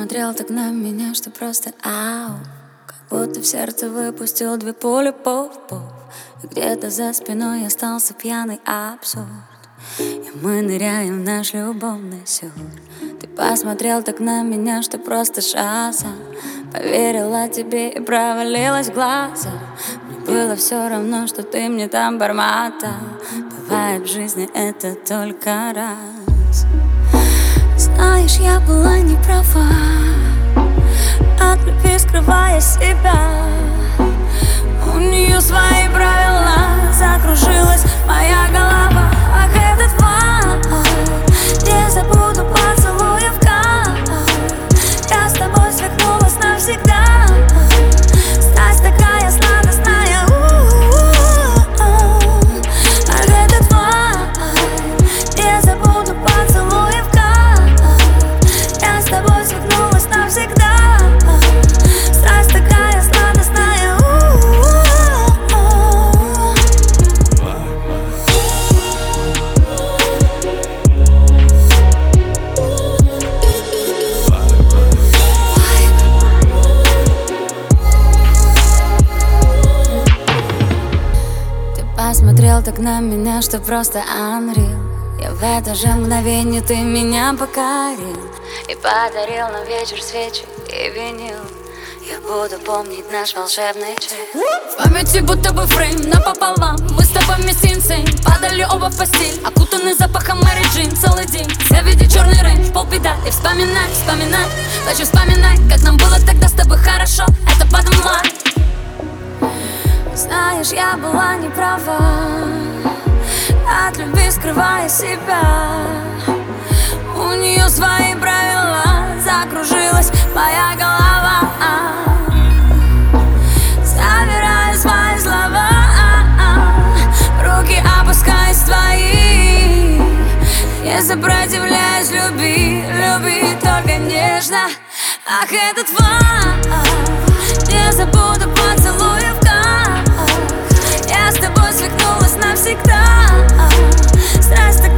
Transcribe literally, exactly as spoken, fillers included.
посмотрел так на меня, что просто ау. Как будто в сердце выпустил две пули пуф-пуф. И где-то за спиной остался пьяный абсурд. И мы ныряем в наш любовный сюр. Ты посмотрел так на меня, что просто шаза. Поверила тебе и провалилась в глаза. Мне было все равно, что ты мне там бормотал. Бывает в жизни это только раз. Знаешь, я была не права, от любви скрывая себя. У нее свои правила, закружилась моя голова. Ах, этот вайб, не забуду поцелуев кайф. Я с тобой свихнулась навсегда. Страсть такая сладостная. Ах, этот вайб, не забуду поцелуев кайф. Я с тобой свихнулась навсегда. Страсть такая сладостная. Посмотрел так на меня, что просто unreal. Я в это же мгновение ты меня покорил и подарил на вечер свечи и винил. Я буду помнить наш волшебный час. В памяти будто бы фрейм напополам. Мы с тобой вместе инсейн. Падали оба в постель, окутаны запахом Мэри Джейн. Целый день все видят черный рейндж, полбеда. И вспоминай, вспоминай, хочу вспоминать, как нам было тогда с тобой хорошо. Это bottom line. Знаешь, я была не права, от любви скрывая себя. У нее свои правила, закружилась моя голова. Забираю свои слова, руки опускаясь в твои. Не сопротивляюсь любви, люби только нежно. Ах, этот вайб, не забуду поцелуев кайф. Я с тобой свихнулась навсегда. Страсть